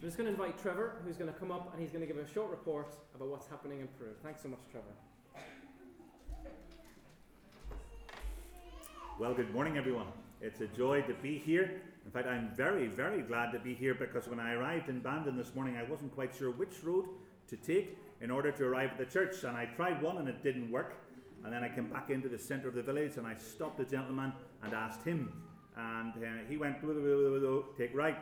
I'm just going to invite Trevor, who's going to come up and he's going to give a short report about what's happening in Peru. Thanks so much, Trevor. Well, good morning, everyone. It's a joy to be here. In fact, I'm very, very glad to be here because when I arrived in Bandon this morning, I wasn't quite sure which road to take in order to arrive at the church. And I tried one and it didn't work. And then I came back into the centre of the village and I stopped the gentleman and asked him. And he went, take right,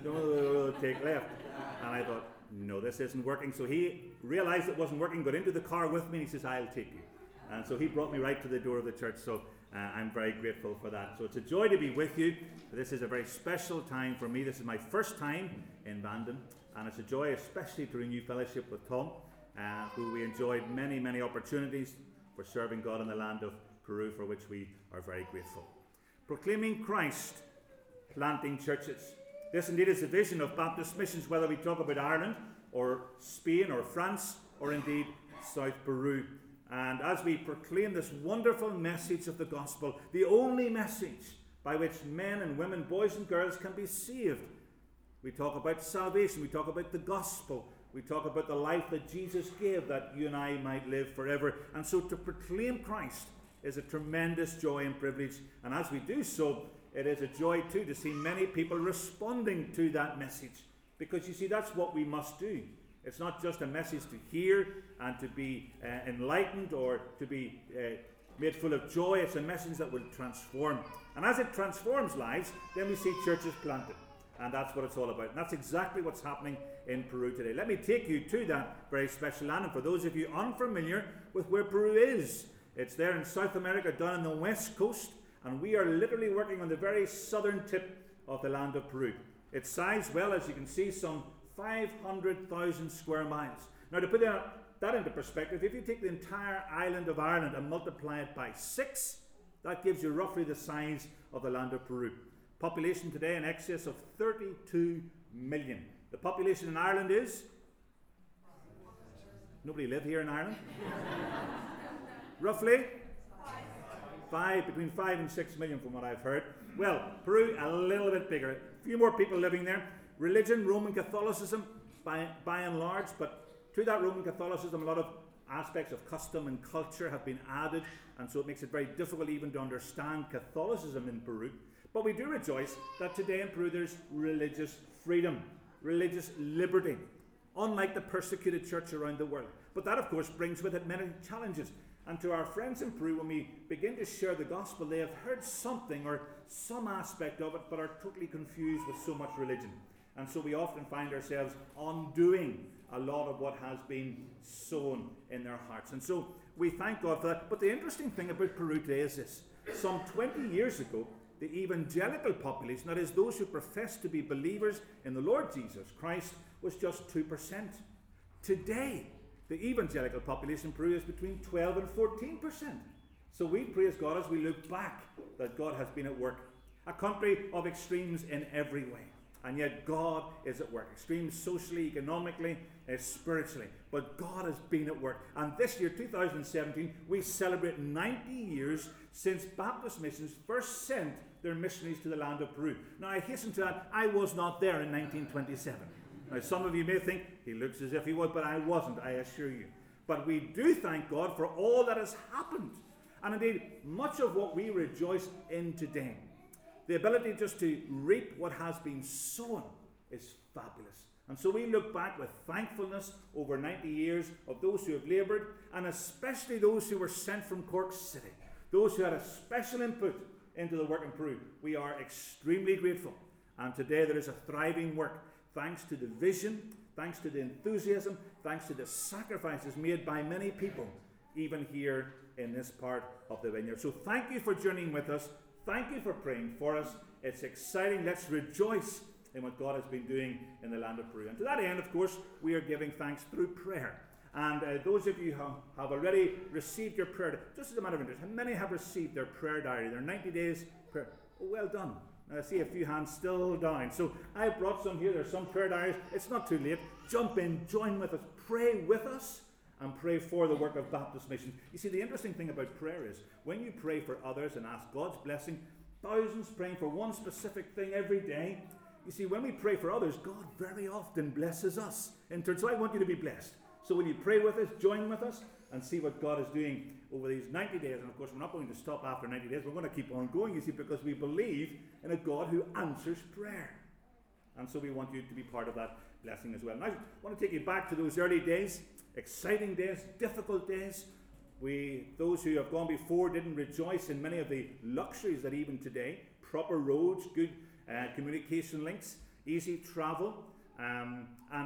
take left. And I thought, no, this isn't working. So he realised it wasn't working, got into the car with me and he says, I'll take you. And so he brought me right to the door of the church. So I'm very grateful for that. So it's a joy to be with you. This is a very special time for me. This is my first time in Bandon. And it's a joy especially to renew fellowship with Tom, who we enjoyed many, many opportunities for serving God in the land of Peru, for which we are very grateful. Proclaiming Christ, planting churches. This indeed is the vision of Baptist missions, whether we talk about Ireland or Spain or France or indeed South Peru. And as we proclaim this wonderful message of the gospel, the only message by which men and women, boys and girls can be saved, we talk about salvation, we talk about the gospel, we talk about the life that Jesus gave that you and I might live forever. And so to proclaim Christ is a tremendous joy and privilege. And as we do so, it is a joy too to see many people responding to that message. Because you see, that's what we must do. It's not just a message to hear and to be enlightened or to be made full of joy. It's a message that will transform. And as it transforms lives, then we see churches planted. And that's what it's all about. And that's exactly what's happening in Peru today. Let me take you to that very special land. And for those of you unfamiliar with where Peru is, it's there in South America, down on the west coast. And we are literally working on the very southern tip of the land of Peru. Its size, well, as you can see, some 500,000 square miles. Now, to put that into perspective, if you take the entire island of Ireland and multiply it by 6, that gives you roughly the size of the land of Peru. Population today in excess of 32 million. The population in Ireland is? Nobody live here in Ireland? Roughly? Between 5 and 6 million from what I've heard. Well, Peru, a little bit bigger. A few more people living there. Religion, Roman Catholicism, by and large, but to that Roman Catholicism, a lot of aspects of custom and culture have been added, and so it makes it very difficult even to understand Catholicism in Peru. But we do rejoice that today in Peru there's religious freedom, religious liberty, unlike the persecuted church around the world. But that, of course, brings with it many challenges. And to our friends in Peru, when we begin to share the gospel, they have heard something or some aspect of it, but are totally confused with so much religion. And so we often find ourselves undoing a lot of what has been sown in their hearts. And so we thank God for that. But the interesting thing about Peru today is this. Some 20 years ago, the evangelical population, that is those who profess to be believers in the Lord Jesus Christ, was just 2%. Today, the evangelical population in Peru is between 12 and 14%. So we praise God as we look back that God has been at work. A country of extremes in every way. And yet God is at work. Extremes socially, economically, spiritually. But God has been at work. And this year, 2017, we celebrate 90 years since Baptist Missions first sent their missionaries to the land of Peru. Now I hasten to add, I was not there in 1927. Now some of you may think, he looks as if he was, but I wasn't, I assure you. But we do thank God for all that has happened. And indeed, much of what we rejoice in today, the ability just to reap what has been sown, is fabulous. And so we look back with thankfulness over 90 years of those who have laboured, and especially those who were sent from Cork City, those who had a special input into the work in Peru. We are extremely grateful. And today there is a thriving work, thanks to the vision, thanks to the enthusiasm, thanks to the sacrifices made by many people, even here in this part of the vineyard. So thank you for journeying with us. Thank you for praying for us. It's exciting. Let's rejoice in what God has been doing in the land of Peru. And to that end, of course, we are giving thanks through prayer. And those of you who have already received your prayer, just as a matter of interest, how many have received their prayer diary, their 90 days prayer? Oh, well done. I see a few hands still down. So I brought some here. There's some prayer diaries. It's not too late. Jump in, join with us, pray with us, and pray for the work of Baptist Mission. You see, the interesting thing about prayer is when you pray for others and ask God's blessing, thousands praying for one specific thing every day, You see, when we pray for others, God very often blesses us in turn. So I want you to be blessed. So will you pray with us, join with us, and see what God is doing over these 90 days. And of course, we're not going to stop after 90 days. We're going to keep on going, you see, because we believe in a God who answers prayer. And so we want you to be part of that blessing as well. And I want to take you back to those early days, exciting days, difficult days. Those who have gone before didn't rejoice in many of the luxuries that even today, proper roads, good communication links, easy travel, and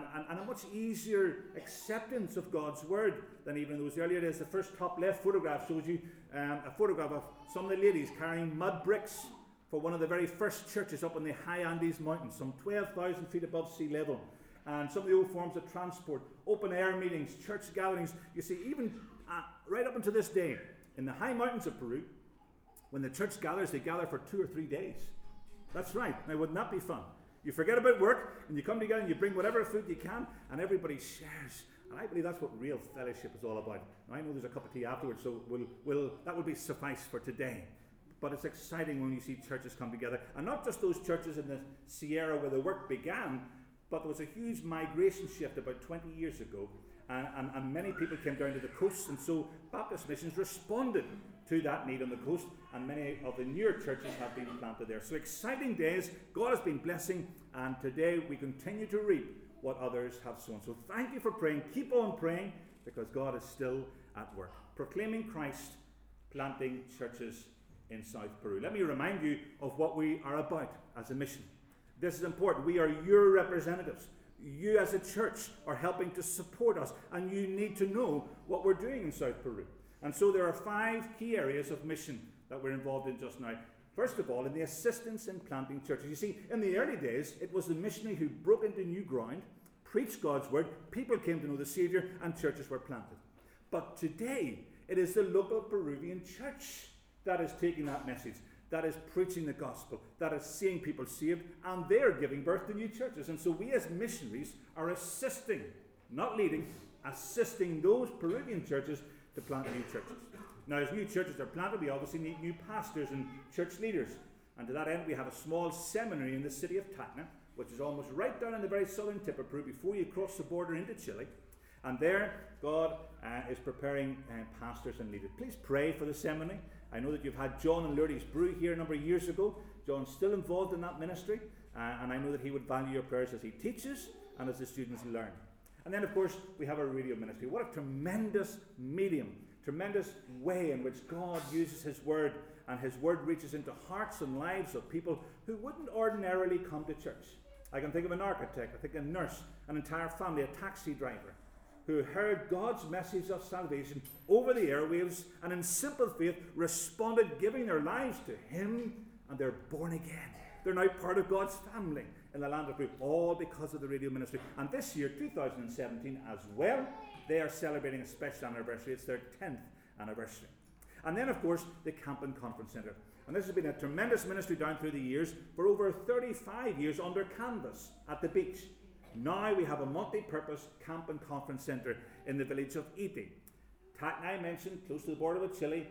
a much easier acceptance of God's word than even in those earlier days. The first top left photograph shows you a photograph of some of the ladies carrying mud bricks for one of the very first churches up in the high Andes Mountains, some 12,000 feet above sea level. And some of the old forms of transport, open air meetings, church gatherings. You see, even right up until this day, in the high mountains of Peru, when the church gathers, they gather for 2 or 3 days. That's right. Now, wouldn't that be fun? You forget about work, and you come together and you bring whatever food you can, and everybody shares. And I believe that's what real fellowship is all about. Now, I know there's a cup of tea afterwards, so that will be suffice for today. But it's exciting when you see churches come together. And not just those churches in the Sierra where the work began, but there was a huge migration shift about 20 years ago. And many people came down to the coast, and so Baptist Missions responded to that need on the coast, and many of the newer churches have been planted there. So exciting days. God has been blessing, and today we continue to reap what others have sown. So thank you for praying. Keep on praying, because God is still at work. Proclaiming Christ, planting churches in South Peru. Let me remind you of what we are about as a mission. This is important. We are your representatives. You as a church are helping to support us, and you need to know what we're doing in South Peru. And so there are 5 key areas of mission that we're involved in just now. First of all, in the assistance in planting churches. You see, in the early days, it was the missionary who broke into new ground, preached God's word, people came to know the Savior, and churches were planted. But today, it is the local Peruvian church that is taking that message, that is preaching the gospel, that is seeing people saved, and they're giving birth to new churches. And so we as missionaries are assisting, not leading, assisting those Peruvian churches to plant new churches. Now, as new churches are planted, we obviously need new pastors and church leaders. And to that end, we have a small seminary in the city of Tacna, which is almost right down in the very southern tip of Peru before you cross the border into Chile. And there, God is preparing pastors and leaders. Please pray for the seminary. I know that you've had John and Lourdes Brew here a number of years ago. John's still involved in that ministry, and I know that he would value your prayers as he teaches and as the students learn. And then, of course, we have our radio ministry. What a tremendous medium, tremendous way in which God uses his word, and his word reaches into hearts and lives of people who wouldn't ordinarily come to church. I can think of an architect, I think a nurse, an entire family, a taxi driver, who heard God's message of salvation over the airwaves and in simple faith responded, giving their lives to him, and they're born again. They're now part of God's family in the land of Peru, all because of the radio ministry. And this year, 2017 as well, they are celebrating a special anniversary. It's their 10th anniversary. And then, of course, the Camp and Conference Centre. And this has been a tremendous ministry down through the years for over 35 years under canvas at the beach. Now we have a multi-purpose camp and conference centre in the village of Ite. Tacna, I mentioned, close to the border with Chile.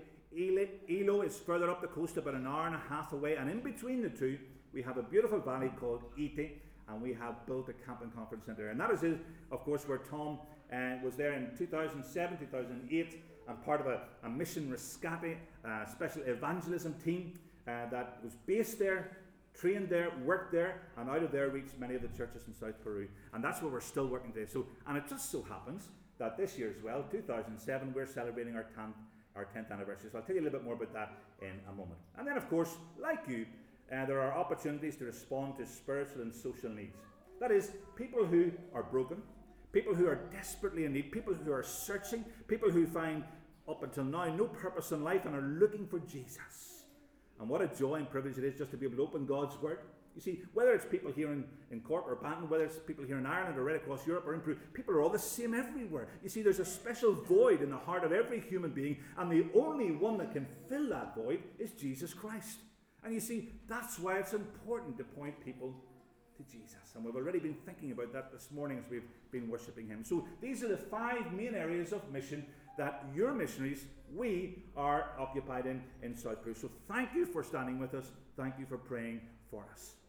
Ilo is further up the coast, about an hour and a half away. And in between the two, we have a beautiful valley called Ite, and we have built a camp and conference centre. And that is, of course, where Tom was there in 2007, 2008, and part of a mission rescate, special evangelism team that was based there, trained there, worked there, and out of there reached many of the churches in South Peru. And that's where we're still working today. And it just so happens that this year as well, 2007, we're celebrating our 10th anniversary. So I'll tell you a little bit more about that in a moment. And then, of course, like you, there are opportunities to respond to spiritual and social needs. That is, people who are broken, people who are desperately in need, people who are searching, people who find up until now no purpose in life and are looking for Jesus. And what a joy and privilege it is just to be able to open God's word. You see, whether it's people here in Cork or Banton, whether it's people here in Ireland or right across Europe or in Peru, people are all the same everywhere. You see, there's a special void in the heart of every human being, and the only one that can fill that void is Jesus Christ. And you see, that's why it's important to point people to Jesus. And we've already been thinking about that this morning as we've been worshipping him. So these are the 5 main areas of mission that your missionaries, we are occupied in South Peru. So thank you for standing with us. Thank you for praying for us.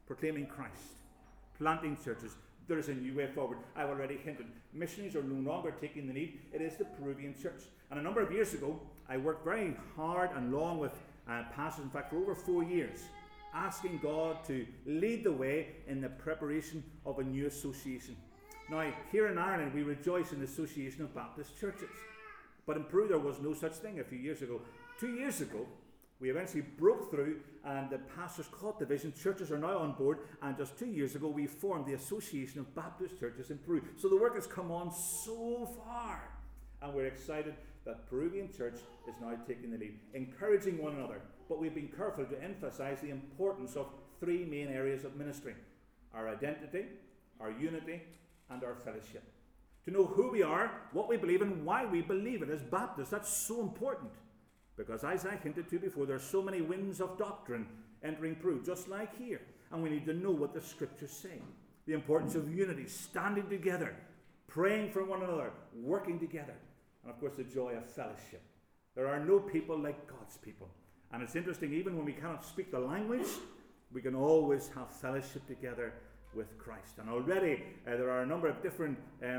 proclaiming Christ, planting churches. There is a new way forward. I've already hinted. Missionaries are no longer taking the lead. It is the Peruvian church. And a number of years ago, I worked very hard and long with pastors, in fact, for over 4 years, asking God to lead the way in the preparation of a new association. Now, here in Ireland, we rejoice in the Association of Baptist Churches. But in Peru, there was no such thing a few years ago. 2 years ago, we eventually broke through, and the pastors caught the vision. Churches are now on board, and just 2 years ago, we formed the Association of Baptist Churches in Peru. So the work has come on so far, and we're excited that Peruvian church is now taking the lead, encouraging one another. But we've been careful to emphasize the importance of 3 main areas of ministry: our identity, our unity, and our fellowship. To know who we are, what we believe, and why we believe it as Baptists. That's so important. Because as I hinted to before, there are so many winds of doctrine entering Peru, just like here. And we need to know what the scriptures say. The importance of unity, standing together, praying for one another, working together. And of course, the joy of fellowship. There are no people like God's people. And it's interesting, even when we cannot speak the language, we can always have fellowship together with Christ. And already there are a number of different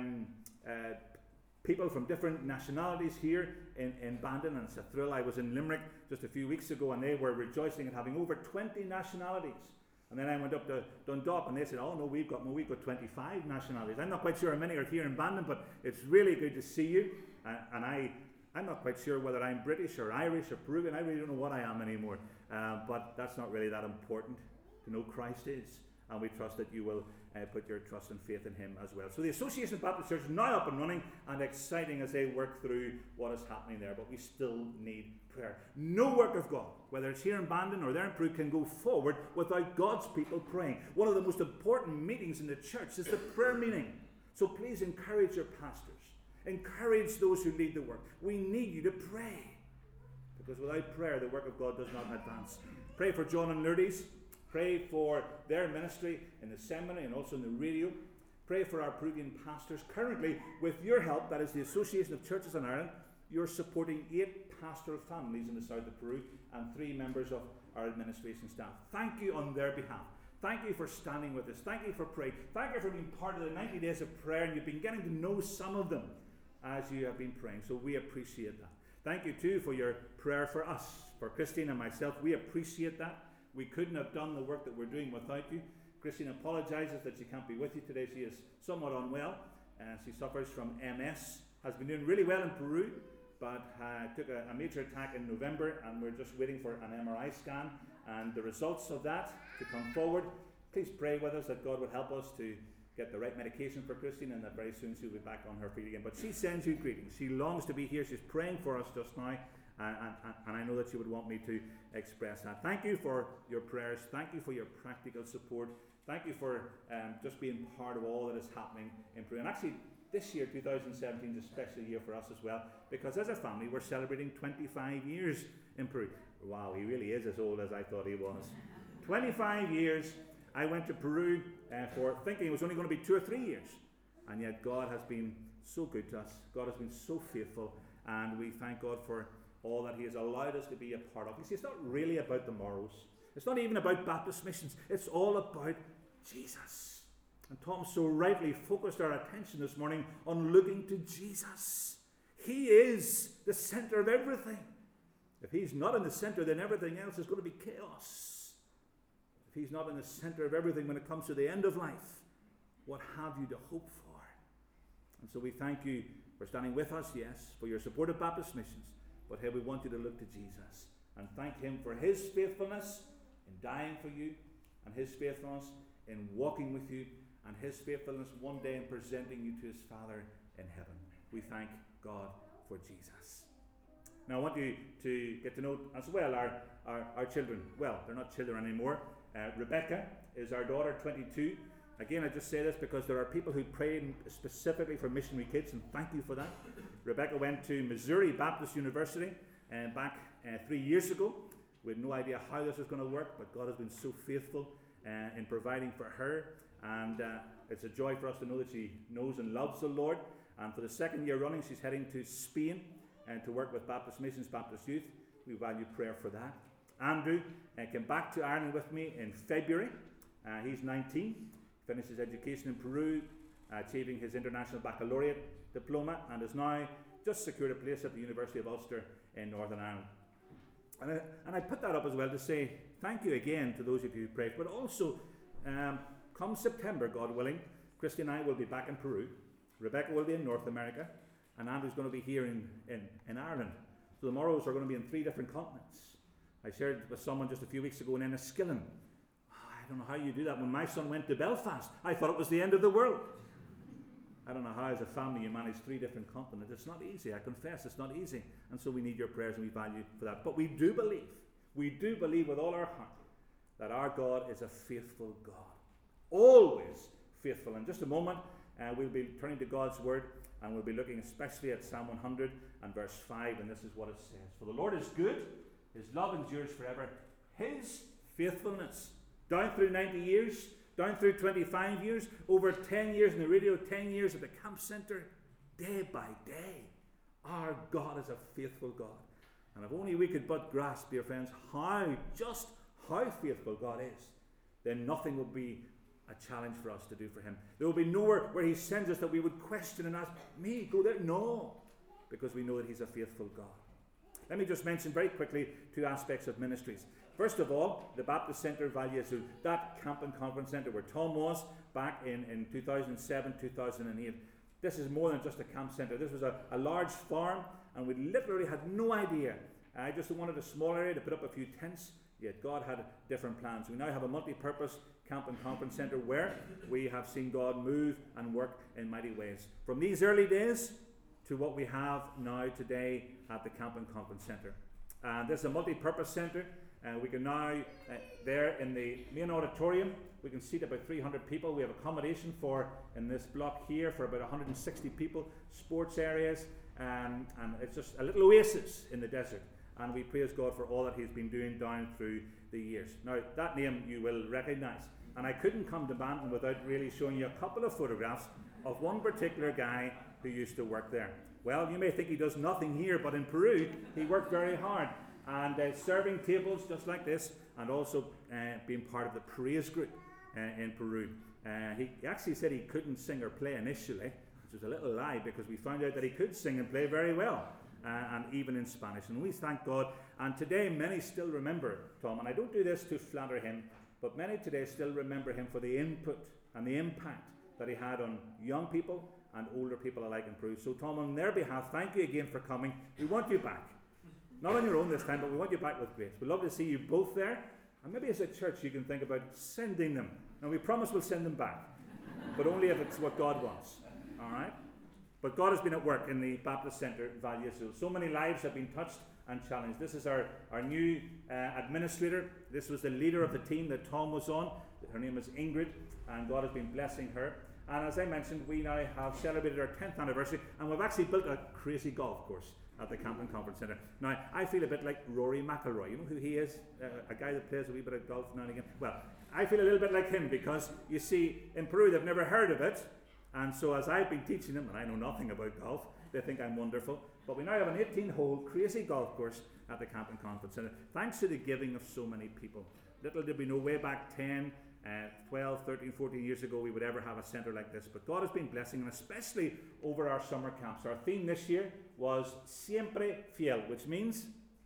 people from different nationalities here in Bandon, and it's a thrill. I was in Limerick just a few weeks ago, and they were rejoicing at having over 20 nationalities. And then I went up to Dundalk, and they said, "Oh no, we've got 25 nationalities." I'm not quite sure how many are here in Bandon, but it's really good to see you. And I'm not quite sure whether I'm British or Irish or Peruvian. I really don't know what I am anymore. But that's not really that important. To know Christ is. And we trust that you will put your trust and faith in him as well. So the Association of Baptist Church is now up and running, and exciting as they work through what is happening there. But we still need prayer. No work of God, whether it's here in Bandon or there in Peru, can go forward without God's people praying. One of the most important meetings in the church is the prayer meeting. So please encourage your pastors. Encourage those who lead the work. We need you to pray. Because without prayer, the work of God does not advance. Pray for John and Lourdes. Pray for their ministry in the seminary and also in the radio. Pray for our Peruvian pastors. Currently, with your help, that is the Association of Churches in Ireland, you're supporting 8 pastoral families in the south of Peru and 3 members of our administration staff. Thank you on their behalf. Thank you for standing with us. Thank you for praying. Thank you for being part of the 90 days of prayer, and you've been getting to know some of them as you have been praying. So we appreciate that. Thank you too for your prayer for us, for Christine and myself. We appreciate that. We couldn't have done the work that we're doing without you. Christine apologizes that she can't be with you today. She is somewhat unwell. She suffers from MS. Has been doing really well in Peru, but took a major attack in November, and we're just waiting for an MRI scan and the results of that to come forward. Please pray with us that God would help us to get the right medication for Christine, and that very soon she'll be back on her feet again. But she sends you greetings. She longs to be here. She's praying for us just now. And I know that you would want me to express that. Thank you for your prayers. Thank you for your practical support. Thank you for just being part of all that is happening in Peru. And actually, this year, 2017, is a special year for us as well, because as a family, we're celebrating 25 years in Peru. Wow, he really is as old as I thought he was. 25 years. I went to Peru for thinking it was only going to be 2 or 3 years. And yet God has been so good to us. God has been so faithful. And we thank God for all that he has allowed us to be a part of. You see, it's not really about the morals. It's not even about Baptist missions. It's all about Jesus. And Tom so rightly focused our attention this morning on looking to Jesus. He is the center of everything. If he's not in the center, then everything else is going to be chaos. If he's not in the center of everything when it comes to the end of life, what have you to hope for? And so we thank you for standing with us, yes, for your support of Baptist missions. But here we want you to look to Jesus and thank him for his faithfulness in dying for you, and his faithfulness in walking with you, and his faithfulness one day in presenting you to his Father in heaven. We thank God for Jesus. Now I want you to get to know as well our children. Well, they're not children anymore. Rebecca is our daughter, 22. Again, I just say this because there are people who pray specifically for missionary kids, and thank you for that. Rebecca went to Missouri Baptist University back 3 years ago. We had no idea how this was going to work, but God has been so faithful in providing for her. And it's a joy for us to know that she knows and loves the Lord. And for the 2nd year running, she's heading to Spain to work with Baptist Missions, Baptist Youth. We value prayer for that. Andrew came back to Ireland with me in February. He's 19, finished his education in Peru, achieving his International Baccalaureate diploma, and has now just secured a place at the University of Ulster in Northern Ireland. And I put that up as well to say thank you again to those of you who prayed, but also come September, God willing, Christy and I will be back in Peru, Rebecca will be in North America, and Andrew's going to be here in Ireland. So the Morrows are going to be in 3 different continents. I shared with someone just a few weeks ago in Enniskillen. I don't know how you do that. When my son went to Belfast, I thought it was the end of the world. I don't know how as a family you manage 3 different continents. It's not easy, I confess, it's not easy. And so we need your prayers and we value for that. But we do believe with all our heart that our God is a faithful God. Always faithful. In just a moment, we'll be turning to God's Word and we'll be looking especially at Psalm 100 and verse 5, and this is what it says. For the Lord is good, his love endures forever, his faithfulness. Down through 90 years, down through 25 years, over 10 years in the radio, 10 years at the camp centre, day by day, our God is a faithful God. And if only we could but grasp, dear friends, how faithful God is, then nothing will be a challenge for us to do for him. There will be nowhere where he sends us that we would question and ask, me, go there? No, because we know that he's a faithful God. Let me just mention very quickly 2 aspects of ministries. First of all, the Baptist Centre Valiezo, that camp and conference centre where Tom was back in 2007, 2008. This is more than just a camp centre. This was a large farm, and we literally had no idea. I just wanted a small area to put up a few tents, yet God had different plans. We now have a multi-purpose camp and conference centre where we have seen God move and work in mighty ways. From these early days to what we have now today at the camp and conference centre. This is a multi-purpose centre. We can now, there in the main auditorium, we can seat about 300 people. We have accommodation in this block here, for about 160 people, sports areas, and it's just a little oasis in the desert. And we praise God for all that he's been doing down through the years. Now, that name you will recognise. And I couldn't come to Banton without really showing you a couple of photographs of one particular guy who used to work there. Well, you may think he does nothing here, but in Peru, he worked very hard. And serving tables just like this, and also being part of the praise group in Peru. He actually said he couldn't sing or play initially, which was a little lie, because we found out that he could sing and play very well, and even in Spanish. And we thank God. And today many still remember Tom, and I don't do this to flatter him, but many today still remember him for the input and the impact that he had on young people and older people alike in Peru. So Tom, on their behalf, thank you again for coming. We want you back. Not on your own this time, but we want you back with grace. We'd love to see you both there. And maybe as a church you can think about sending them. Now we promise we'll send them back, but only if it's what God wants. All right? But God has been at work in the Baptist Centre Valiezo. So many lives have been touched and challenged. This is our new administrator. This was the leader of the team that Tom was on. Her name is Ingrid, and God has been blessing her. And as I mentioned, we now have celebrated our 10th anniversary, and we've actually built a crazy golf course at the Camp and Conference Centre. Now, I feel a bit like Rory McIlroy. You know who he is? A guy that plays a wee bit of golf now and again. Well, I feel a little bit like him, because, you see, in Peru they've never heard of it. And so as I've been teaching them, and I know nothing about golf, they think I'm wonderful. But we now have an 18-hole crazy golf course at the Camp and Conference Centre, thanks to the giving of so many people. Little did we know way back 10, 12, 13, 14 years ago we would ever have a centre like this. But God has been blessing, and especially over our summer camps. Our theme this year was Siempre Fiel, which means,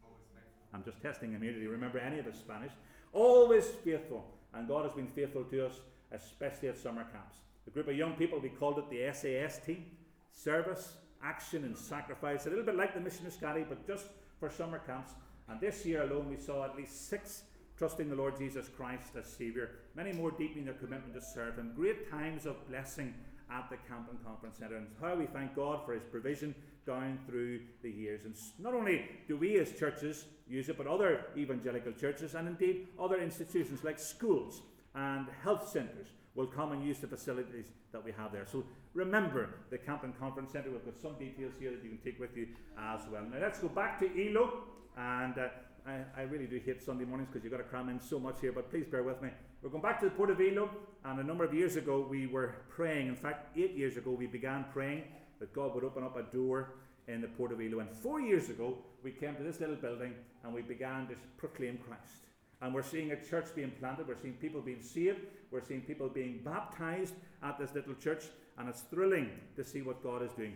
I'm just testing him here, did he remember any of his Spanish? Always faithful. And God has been faithful to us, especially at summer camps. The group of young people, we called it the SAS team. Service, action and sacrifice. A little bit like the Mission Escati, but just for summer camps. And this year alone we saw at least 6 trusting the Lord Jesus Christ as Saviour. Many more deepening their commitment to serve Him. Great times of blessing at the Camp and Conference Centre. And how we thank God for His provision down through the years. And not only do we as churches use it, but other evangelical churches and indeed other institutions like schools and health centres will come and use the facilities that we have there. So remember the Camp and Conference Centre. We've got some details here that you can take with you as well. Now let's go back to ELO. And I really do hate Sunday mornings because you've got to cram in so much here, but please bear with me. We're going back to the Port of Elo, and a number of years ago we were praying. In fact, 8 years ago we began praying that God would open up a door in the Port of Elo. And 4 years ago we came to this little building and we began to proclaim Christ. And we're seeing a church being planted. We're seeing people being saved. We're seeing people being baptized at this little church. And it's thrilling to see what God is doing.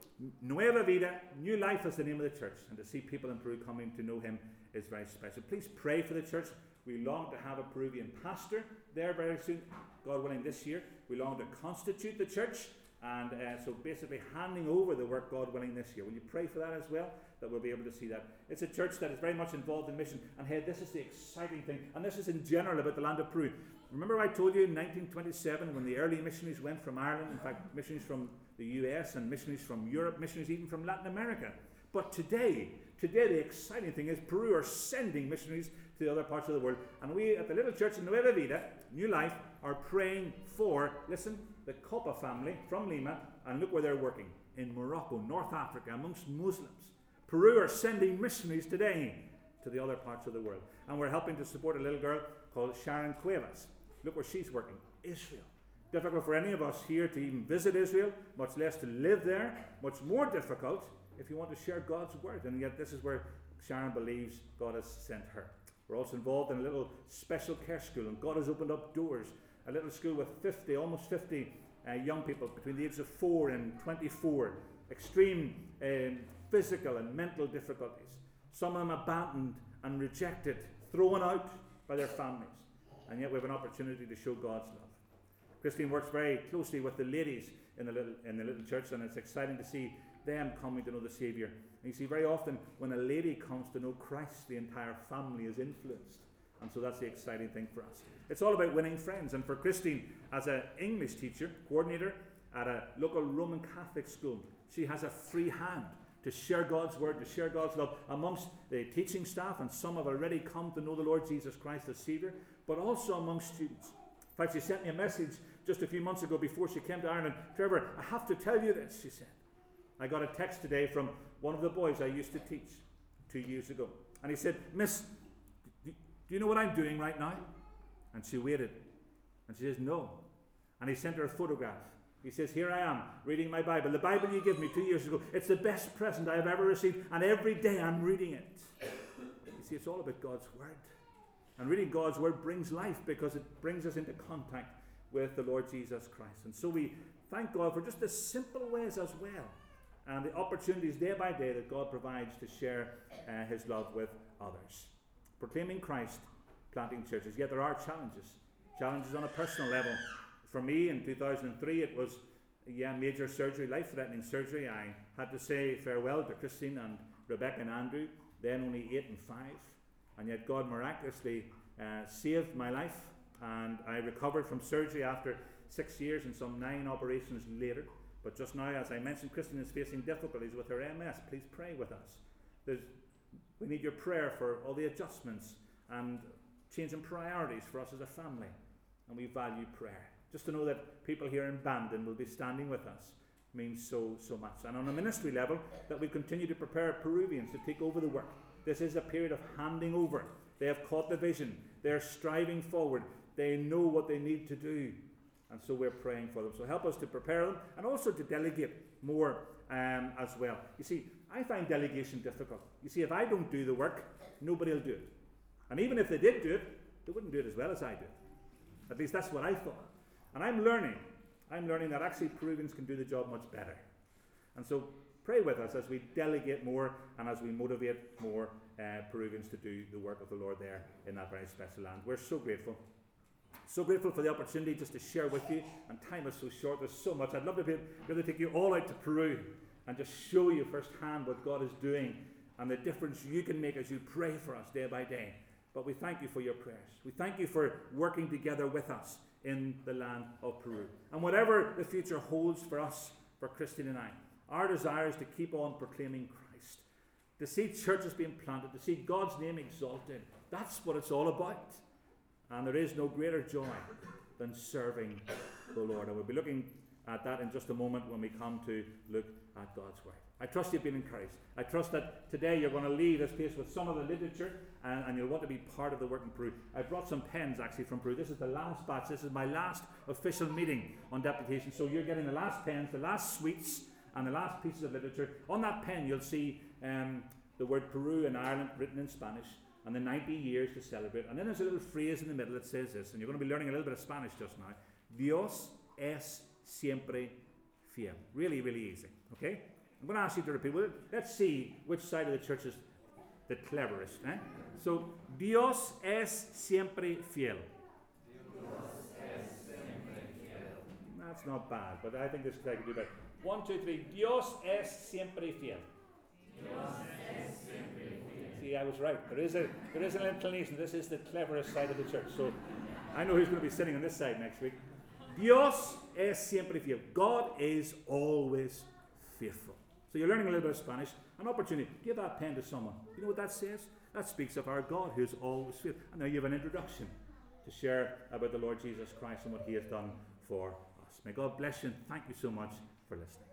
Nueva Vida, New Life is the name of the church. And to see people in Peru coming to know him is very special. Please pray for the church. We long to have a Peruvian pastor there very soon. God willing, this year. We long to constitute the church. And so basically handing over the work, God willing, this year. Will you pray for that as well? That we'll be able to see that. It's a church that is very much involved in mission. And hey, this is the exciting thing. And this is in general about the land of Peru. Remember I told you in 1927 when the early missionaries went from Ireland, in fact missionaries from the US and missionaries from Europe, missionaries even from Latin America. But today the exciting thing is Peru are sending missionaries to the other parts of the world. And we at the little church in Nueva Vida, New Life, are praying for, listen, the Copa family from Lima, and look where they're working, in Morocco, North Africa, amongst Muslims. Peru are sending missionaries today to the other parts of the world. And we're helping to support a little girl called Sharon Cuevas. Look where she's working, Israel. Difficult for any of us here to even visit Israel, much less to live there. Much more difficult if you want to share God's word. And yet this is where Sharon believes God has sent her. We're also involved in a little special care school, and God has opened up doors. A little school with almost 50 young people between the ages of 4 and 24. Extreme physical and mental difficulties. Some of them abandoned and rejected, thrown out by their families. And yet we have an opportunity to show God's love. Christine works very closely with the ladies in the little church, and it's exciting to see them coming to know the Saviour. And you see, very often when a lady comes to know Christ, the entire family is influenced. And so that's the exciting thing for us. It's all about winning friends. And for Christine, as an English teacher, coordinator at a local Roman Catholic school, she has a free hand to share God's word, to share God's love amongst the teaching staff, and some have already come to know the Lord Jesus Christ as Saviour, but also amongst students. In fact, she sent me a message just a few months ago before she came to Ireland. Trevor, I have to tell you this, she said. I got a text today from one of the boys I used to teach 2 years ago. And he said, Miss, do you know what I'm doing right now? And she waited. And she says, no. And he sent her a photograph. He says, here I am, reading my Bible. The Bible you gave me 2 years ago. It's the best present I have ever received. And every day I'm reading it. You see, it's all about God's Word. And reading God's Word brings life because it brings us into contact with the Lord Jesus Christ. And so we thank God for just the simple ways as well. And the opportunities day by day that God provides to share his love with others. Proclaiming Christ, planting churches. Yet there are challenges. Challenges on a personal level. For me, in 2003, it was major surgery, life-threatening surgery. I had to say farewell to Christine and Rebecca and Andrew, then only 8 and 5. And yet God miraculously saved my life. And I recovered from surgery after 6 years and some 9 operations later. But just now, as I mentioned, Christine is facing difficulties with her MS. Please pray with us. We need your prayer for all the adjustments and changing priorities for us as a family. And we value prayer. Just to know that people here in Bandon will be standing with us means so much. And on a ministry level, that we continue to prepare Peruvians to take over the work. This is a period of handing over. They have caught the vision. They're striving forward. They know what they need to do. And so we're praying for them. So help us to prepare them and also to delegate more as well. You see, I find delegation difficult. You see, if I don't do the work, nobody will do it. And even if they did do it, they wouldn't do it as well as I do. At least that's what I thought. And I'm learning that actually Peruvians can do the job much better. And so pray with us as we delegate more and as we motivate more Peruvians to do the work of the Lord there in that very special land. We're so grateful. So grateful for the opportunity just to share with you. And time is so short, there's so much. I'd love to be able to take you all out to Peru and just show you firsthand what God is doing and the difference you can make as you pray for us day by day. But we thank you for your prayers. We thank you for working together with us in the land of Peru. And whatever the future holds for us, for Christine and I, our desire is to keep on proclaiming Christ, to see churches being planted, to see God's name exalted. That's what it's all about. And there is no greater joy than serving the Lord. And we'll be looking at that in just a moment when we come to look at God's Word. I trust you've been encouraged. I trust that today you're going to leave this place with some of the literature and you'll want to be part of the work in Peru. I brought some pens actually from Peru. This is the last batch. This is my last official meeting on deputation. So you're getting the last pens, the last sweets, and the last pieces of literature. On that pen you'll see the word Peru and Ireland written in Spanish. and the 90 years to celebrate. And then there's a little phrase in the middle that says this, and you're going to be learning a little bit of Spanish just now. Dios es siempre fiel. Really, really easy. Okay? I'm going to ask you to repeat. Well, let's see which side of the church is the cleverest. Eh? So, Dios es siempre fiel. That's not bad, but I think this guy could do better. 1, 2, 3. Dios es siempre fiel. See, I was right. There is an inclination. This is the cleverest side of the church. So I know who's going to be sitting on this side next week. Dios es siempre fiel. God is always faithful. So you're learning a little bit of Spanish. An opportunity. Give that pen to someone. You know what that says? That speaks of our God who's always faithful. And now you have an introduction to share about the Lord Jesus Christ and what he has done for us. May God bless you and thank you so much for listening.